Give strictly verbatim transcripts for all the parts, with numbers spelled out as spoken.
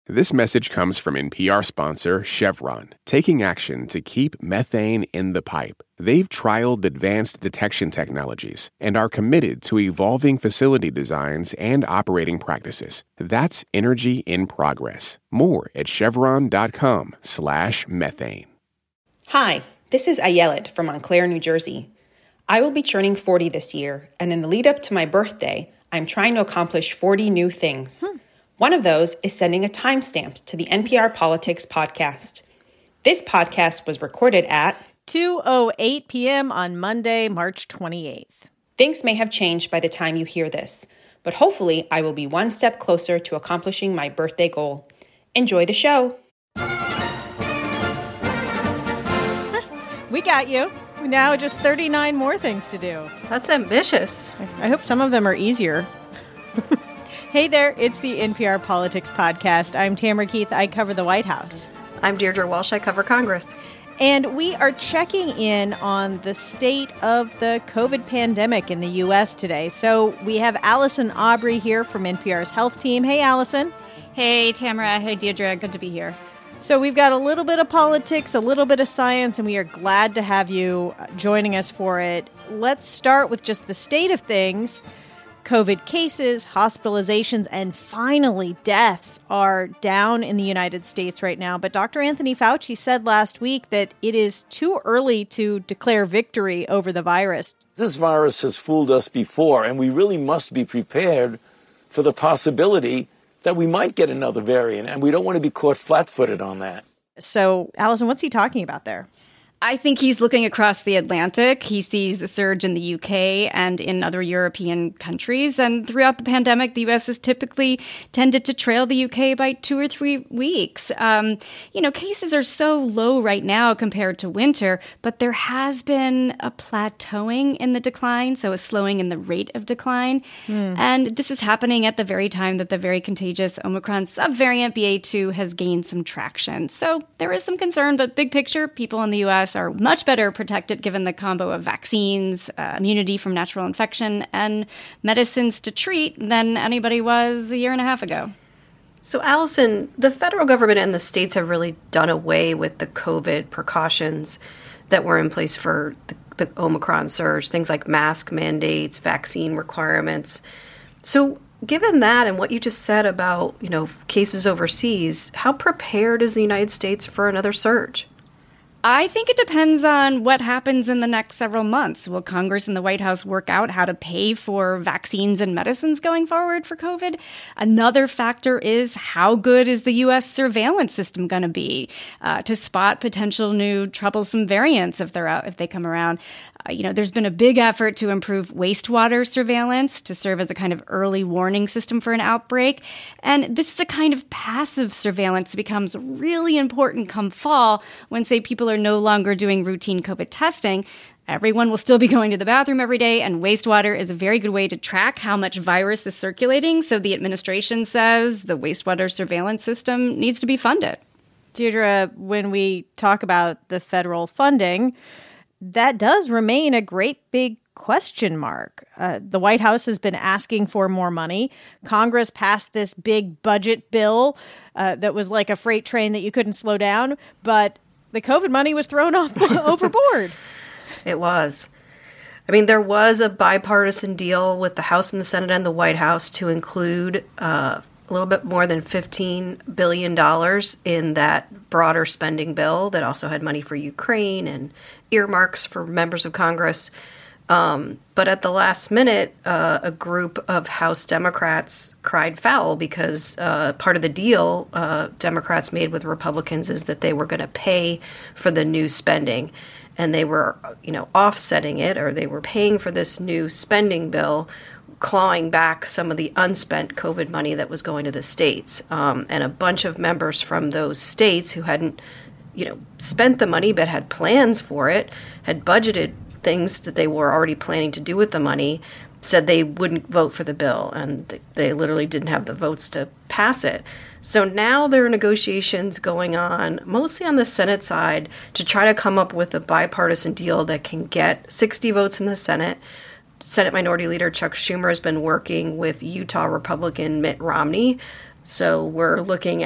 This message comes from N P R sponsor Chevron, taking action to keep methane in the pipe. They've trialed advanced detection technologies and are committed to evolving facility designs and operating practices. That's energy in progress. More at chevron.com slash methane. Hi, this is Ayelet from Montclair, New Jersey. I will be turning forty this year, and in the lead up to my birthday, I'm trying to accomplish forty new things. Hmm. One of those is sending a timestamp to the N P R Politics podcast. This podcast was recorded at two oh eight p.m. on Monday, March twenty-eighth. Things may have changed by the time you hear this, but hopefully I will be one step closer to accomplishing my birthday goal. Enjoy the show. We got you. Now just thirty-nine more things to do. That's ambitious. I hope some of them are easier. Hey there, it's the N P R Politics Podcast. I'm Tamara Keith. I cover the White House. I'm Deirdre Walsh. I cover Congress. And we are checking in on the state of the COVID pandemic in the U S today. So we have Allison Aubrey here from N P R's health team. Hey, Allison. Hey, Tamara. Hey, Deirdre. Good to be here. So we've got a little bit of politics, a little bit of science, and we are glad to have you joining us for it. Let's start with just the state of things. COVID cases, hospitalizations, and finally deaths are down in the United States right now. But Doctor Anthony Fauci said last week that it is too early to declare victory over the virus. This virus has fooled us before, and we really must be prepared for the possibility that we might get another variant, and we don't want to be caught flat-footed on that. So, Allison, what's he talking about there? I think he's looking across the Atlantic. He sees a surge in the U K and in other European countries. And throughout the pandemic, the U S has typically tended to trail the U K by two or three weeks. Um, you know, cases are so low right now compared to winter, but there has been a plateauing in the decline, so a slowing in the rate of decline. Mm. And this is happening at the very time that the very contagious Omicron subvariant B A two has gained some traction. So there is some concern, but big picture, people in the U S are much better protected given the combo of vaccines, uh, immunity from natural infection, and medicines to treat than anybody was a year and a half ago. So, Allison, the federal government and the states have really done away with the COVID precautions that were in place for the, the Omicron surge, things like mask mandates, vaccine requirements. So, given that and what you just said about, you know, cases overseas, how prepared is the United States for another surge? I think it depends on what happens in the next several months. Will Congress and the White House work out how to pay for vaccines and medicines going forward for COVID? Another factor is how good is the U S surveillance system going to be uh, to spot potential new troublesome variants if they're out, if they come around. Uh, you know, there's been a big effort to improve wastewater surveillance to serve as a kind of early warning system for an outbreak. And this is a kind of passive surveillance that becomes really important come fall when, say, people are no longer doing routine COVID testing. Everyone will still be going to the bathroom every day, and wastewater is a very good way to track how much virus is circulating. So the administration says the wastewater surveillance system needs to be funded. Deirdre, when we talk about the federal funding, that does remain a great big question mark. Uh, the White House has been asking for more money. Congress passed this big budget bill uh, that was like a freight train that you couldn't slow down, but the COVID money was thrown off overboard. It was. I mean, there was a bipartisan deal with the House and the Senate and the White House to include uh, a little bit more than fifteen billion dollars in that broader spending bill that also had money for Ukraine and earmarks for members of Congress. Um, but at the last minute, uh, a group of House Democrats cried foul because uh, part of the deal uh, Democrats made with Republicans is that they were going to pay for the new spending. And they were, you know, offsetting it, or they were paying for this new spending bill, clawing back some of the unspent COVID money that was going to the states. Um, and a bunch of members from those states who hadn't, you know, spent the money but had plans for it, had budgeted things that they were already planning to do with the money, said they wouldn't vote for the bill, and they literally didn't have the votes to pass it. So now there are negotiations going on, mostly on the Senate side, to try to come up with a bipartisan deal that can get sixty votes in the Senate. Senate Minority Leader Chuck Schumer has been working with Utah Republican Mitt Romney. So we're looking at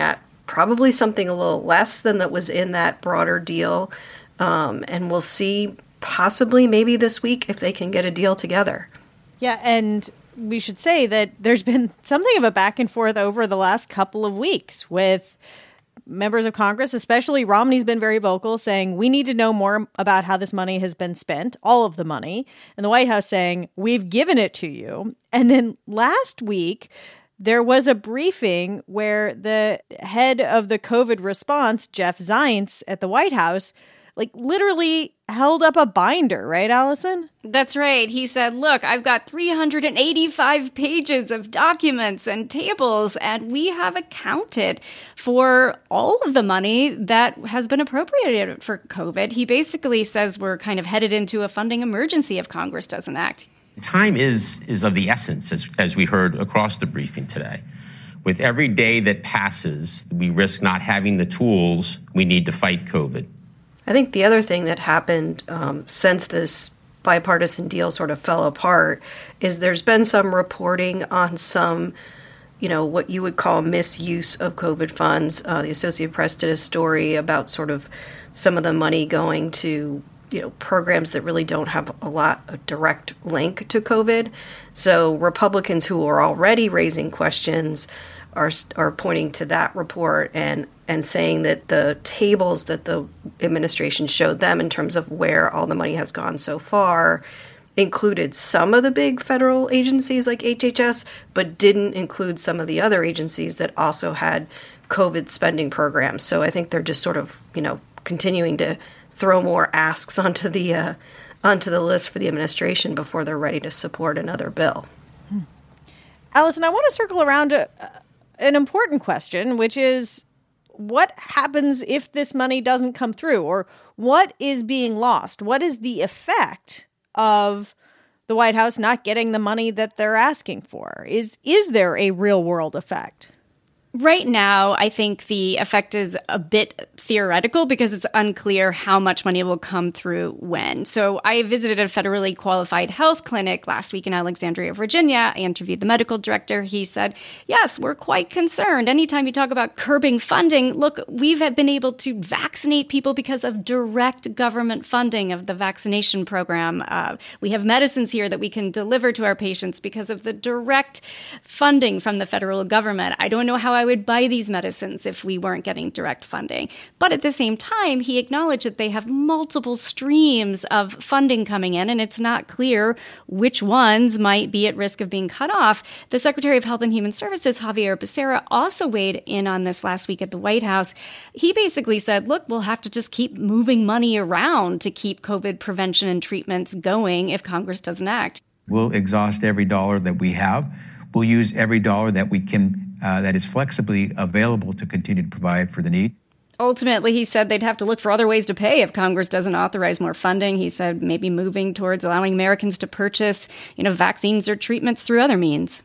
probably something a little less than that was in that broader deal. Um, and we'll see possibly maybe this week if they can get a deal together. Yeah, and we should say that there's been something of a back and forth over the last couple of weeks with members of Congress, especially Romney's been very vocal, saying we need to know more about how this money has been spent, all of the money, and the White House saying we've given it to you. And then last week, there was a briefing where the head of the COVID response, Jeff Zients, at the White House, like literally held up a binder, right, Allison? That's right. He said, look, I've got three hundred eighty-five pages of documents and tables, and we have accounted for all of the money that has been appropriated for COVID. He basically says we're kind of headed into a funding emergency if Congress doesn't act. Time is, is of the essence, as, as we heard across the briefing today. With every day that passes, we risk not having the tools we need to fight COVID. I think the other thing that happened um, since this bipartisan deal sort of fell apart is there's been some reporting on some, you know, what you would call misuse of COVID funds. Uh, the Associated Press did a story about sort of some of the money going to, you know, programs that really don't have a lot of direct link to COVID. So Republicans who are already raising questions are are pointing to that report and and saying that the tables that the administration showed them in terms of where all the money has gone so far included some of the big federal agencies like H H S, but didn't include some of the other agencies that also had COVID spending programs. So I think they're just sort of, you know, continuing to throw more asks onto the uh, onto the list for the administration before they're ready to support another bill. Hmm. Allison, I want to circle around to uh, an important question, which is what happens if this money doesn't come through, or what is being lost? What is the effect of the White House not getting the money that they're asking for? Is is there a real world effect? Right now, I think the effect is a bit theoretical because it's unclear how much money will come through when. So I visited a federally qualified health clinic last week in Alexandria, Virginia. I interviewed the medical director. He said, yes, we're quite concerned. Anytime you talk about curbing funding, look, we've been able to vaccinate people because of direct government funding of the vaccination program. Uh, we have medicines here that we can deliver to our patients because of the direct funding from the federal government. I don't know how I would buy these medicines if we weren't getting direct funding. But at the same time, he acknowledged that they have multiple streams of funding coming in, and it's not clear which ones might be at risk of being cut off. The Secretary of Health and Human Services, Xavier Becerra, also weighed in on this last week at the White House. He basically said, look, we'll have to just keep moving money around to keep COVID prevention and treatments going if Congress doesn't act. We'll exhaust every dollar that we have. We'll use every dollar that we can Uh, that is flexibly available to continue to provide for the need. Ultimately, he said they'd have to look for other ways to pay if Congress doesn't authorize more funding. He said maybe moving towards allowing Americans to purchase, you know, vaccines or treatments through other means.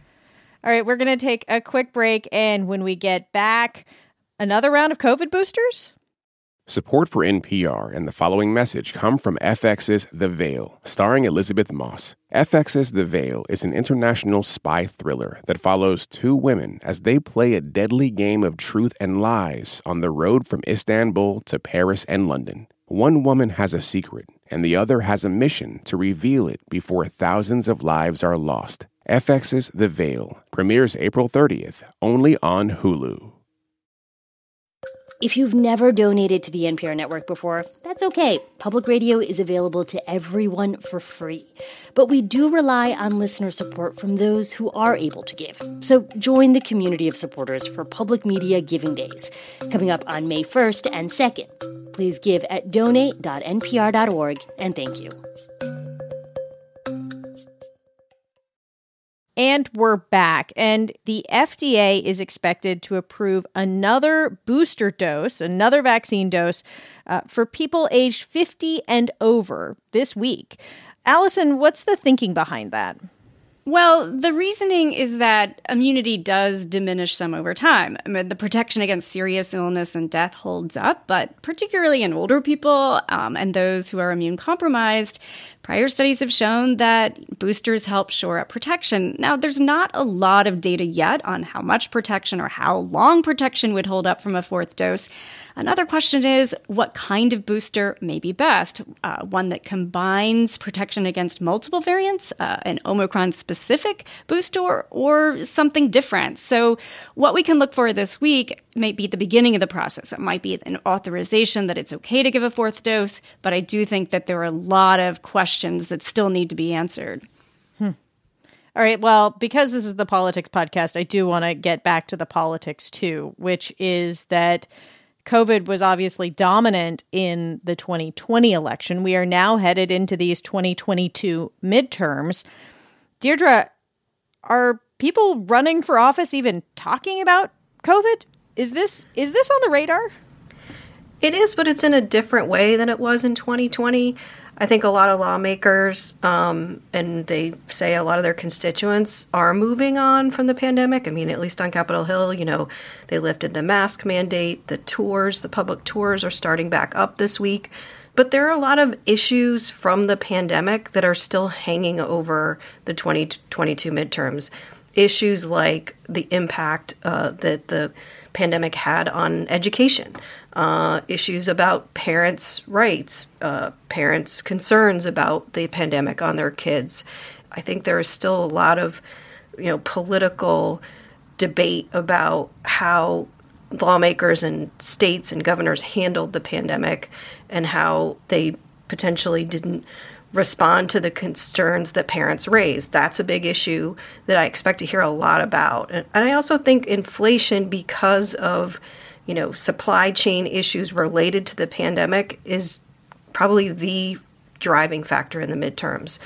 All right, we're going to take a quick break, and when we get back, another round of COVID boosters? Support for N P R and the following message come from F X's The Veil, starring Elizabeth Moss. F X's The Veil is an international spy thriller that follows two women as they play a deadly game of truth and lies on the road from Istanbul to Paris and London. One woman has a secret, and the other has a mission to reveal it before thousands of lives are lost. F X's The Veil premieres April thirtieth, only on Hulu. If you've never donated to the N P R network before, that's okay. Public radio is available to everyone for free. But we do rely on listener support from those who are able to give. So join the community of supporters for Public Media Giving Days, coming up on May first and second. Please give at donate dot n p r dot org, and thank you. And we're back. And the F D A is expected to approve another booster dose, another vaccine dose, uh, for people aged fifty and over this week. Allison, what's the thinking behind that? Well, the reasoning is that immunity does diminish some over time. I mean, the protection against serious illness and death holds up, but particularly in older people um, and those who are immune compromised, Prior studies have shown that boosters help shore up protection. Now, there's not a lot of data yet on how much protection or how long protection would hold up from a fourth dose. Another question is, what kind of booster may be best? Uh, one that combines protection against multiple variants, uh, an Omicron-specific booster, or something different. So what we can look for this week may be the beginning of the process. It might be an authorization that it's okay to give a fourth dose, but I do think that there are a lot of questions that still need to be answered. Hmm. All right. Well, because this is the politics podcast, I do want to get back to the politics too, which is that COVID was obviously dominant in the twenty twenty election. We are now headed into these twenty twenty-two midterms. Deirdre, are people running for office even talking about COVID? Is this is this on the radar? It is, but it's in a different way than it was in twenty twenty. I think a lot of lawmakers, um, and they say a lot of their constituents are moving on from the pandemic. I mean, at least on Capitol Hill, you know, they lifted the mask mandate, the tours, the public tours are starting back up this week. But there are a lot of issues from the pandemic that are still hanging over the twenty twenty-two midterms. Issues like the impact uh, that the pandemic had on education. Uh, issues about parents' rights, uh, parents' concerns about the pandemic on their kids. I think there is still a lot of, you know, political debate about how lawmakers and states and governors handled the pandemic and how they potentially didn't respond to the concerns that parents raised. That's a big issue that I expect to hear a lot about. And, and I also think inflation, because of you know, supply chain issues related to the pandemic, is probably the driving factor in the midterms.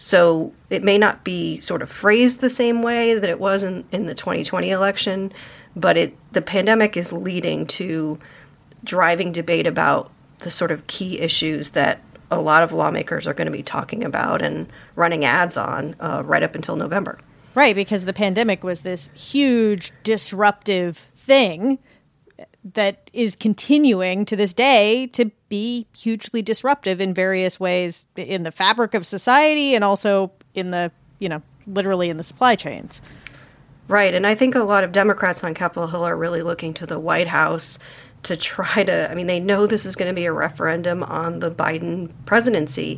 So it may not be sort of phrased the same way that it was in, in the twenty twenty election, but it the pandemic is leading to driving debate about the sort of key issues that a lot of lawmakers are going to be talking about and running ads on uh, right up until November. Right, because the pandemic was this huge disruptive thing that is continuing to this day to be hugely disruptive in various ways in the fabric of society and also in the, you know, literally in the supply chains. Right. And I think a lot of Democrats on Capitol Hill are really looking to the White House to try to, I mean, they know this is going to be a referendum on the Biden presidency.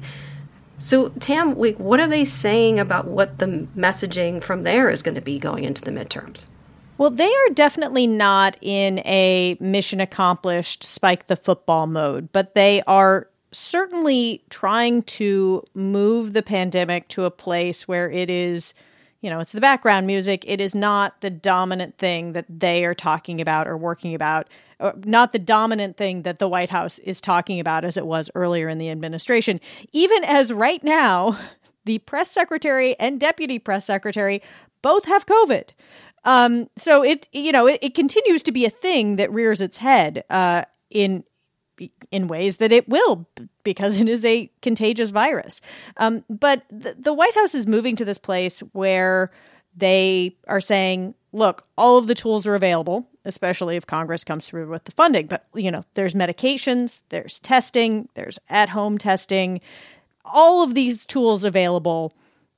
So, Tam, what are they saying about what the messaging from there is going to be going into the midterms? Well, they are definitely not in a mission accomplished, spike the football mode, but they are certainly trying to move the pandemic to a place where it is, you know, it's the background music. It is not the dominant thing that they are talking about or working about, or not the dominant thing that the White House is talking about as it was earlier in the administration. Even as right now, the press secretary and deputy press secretary both have COVID. Um, so it, you know, it, it continues to be a thing that rears its head, uh, in, in ways that it will, because it is a contagious virus. Um, but the, the White House is moving to this place where they are saying, look, all of the tools are available, especially if Congress comes through with the funding. But, you know, there's medications, there's testing, there's at-home testing, all of these tools available.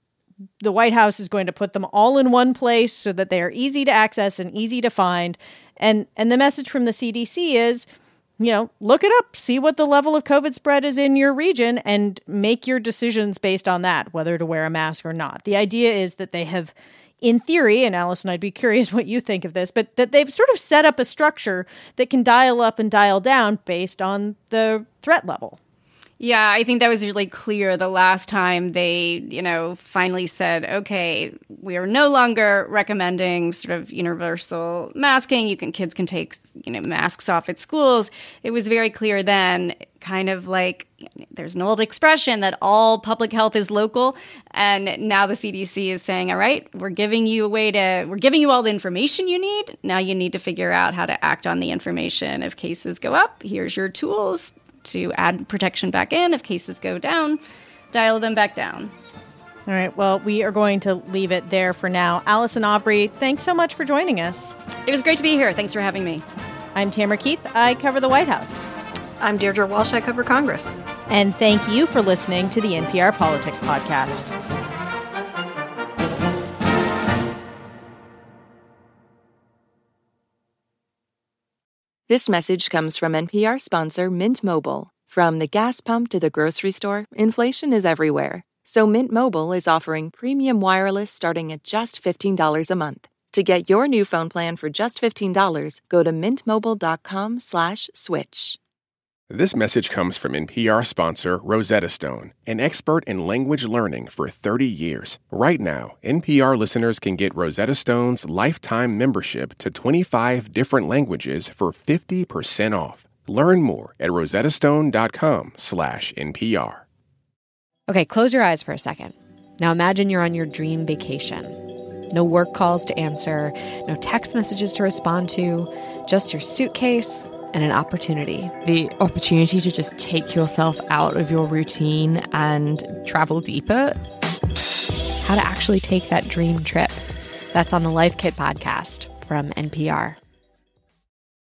The White House is going to put them all in one place so that they are easy to access and easy to find. And and the message from the C D C is, you know, look it up, see what the level of COVID spread is in your region, and make your decisions based on that, whether to wear a mask or not. The idea is that they have, in theory, and Allison, I'd be curious what you think of this, but that they've sort of set up a structure that can dial up and dial down based on the threat level. Yeah, I think that was really clear the last time they, you know, finally said, okay, we are no longer recommending sort of universal masking. You can, kids can take, you know, masks off at schools. It was very clear then, kind of like, there's an old expression that all public health is local. And now the C D C is saying, all right, we're giving you a way to, we're giving you all the information you need. Now you need to figure out how to act on the information. If cases go up, here's your tools to add protection back in. If cases go down, dial them back down. All right. Well, we are going to leave it there for now. Allison Aubrey, thanks so much for joining us. It was great to be here. Thanks for having me. I'm Tamara Keith. I cover the White House. I'm Deirdre Walsh. I cover Congress. And thank you for listening to the N P R Politics Podcast. This message comes from N P R sponsor Mint Mobile. From the gas pump to the grocery store, inflation is everywhere. So Mint Mobile is offering premium wireless starting at just fifteen dollars a month. To get your new phone plan for just fifteen dollars, go to mintmobile.com slash switch. This message comes from N P R sponsor Rosetta Stone, an expert in language learning for thirty years. Right now, N P R listeners can get Rosetta Stone's lifetime membership to twenty-five different languages for fifty percent off. Learn more at rosettastone.com slash NPR. Okay, close your eyes for a second. Now imagine you're on your dream vacation. No work calls to answer, no text messages to respond to, just your suitcase and an opportunity. The opportunity to just take yourself out of your routine and travel deeper. How to actually take that dream trip. That's on the Life Kit podcast from N P R.